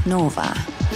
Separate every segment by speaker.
Speaker 1: Nova.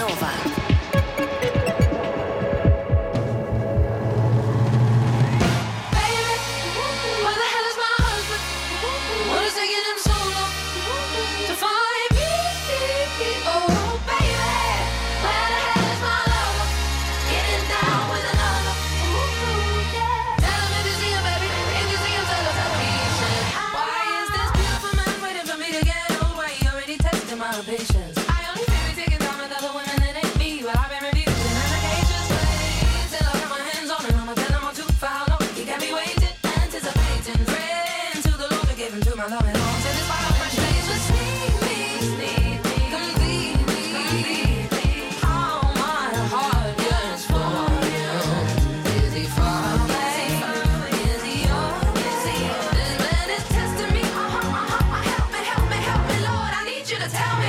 Speaker 2: Patience. I only feel taking time with other women that ain't me, but I've been refusing medications. Till I got my hands on it, I'ma tell him I'm too for how long. He got me waiting, anticipating, praying to the Lord to give him to my love and long. Till this fire frustration, sneak me, complete me. All my heart yearns for you. Is he far away? Is he yours? This man is testing me. Help me, Lord. I need you to tell me.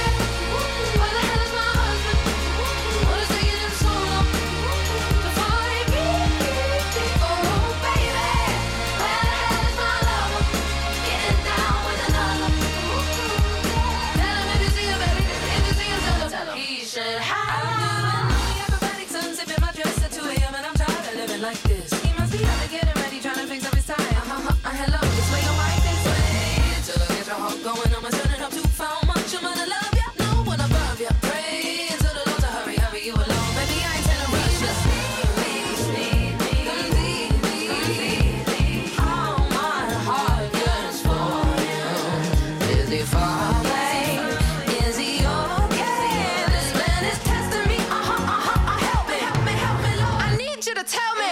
Speaker 2: Like this, he must be out to getting ready, trying to fix up his tie. Hello, this way your wife is way. Till I get your heart going, I'ma turn it up too far. Much I'm gonna love ya, no one above ya. Pray to the Lord to hurry you along. Baby, I ain't telling rush. Just need me, complete me. All my heart yearns for you. Is he far away? Is he okay? This man is testing me. Help me, Lord. I need you to tell me.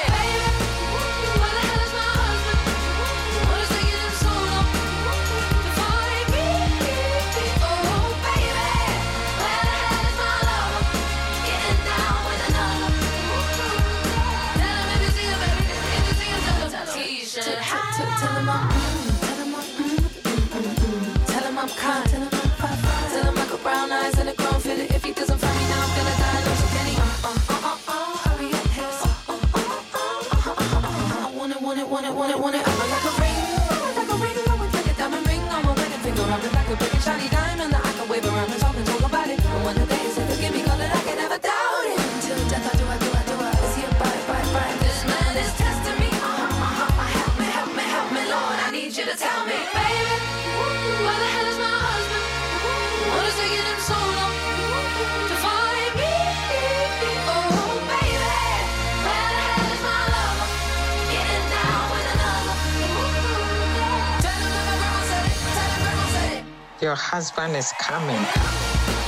Speaker 2: Tell him I got brown eyes and a grown fit. If he doesn't find me now, I'm gonna die. No, so can he? Hurry up, yes. I want it. I'm like a ring. I would like a diamond ring on my wedding finger. I'm like a big and shiny diamond that I can wave around and talk about it. And one of the days, if you give me color, I can never doubt it. Until death, I do. Is he a bite? This man is testing me. Help me, Lord. I need you to tell me, baby. Where the hell is my husband? What is taking him so long to find me? Oh, baby, where the hell is my lover? Getting down with another. Tell him that my grandma said it.
Speaker 3: Your husband is coming.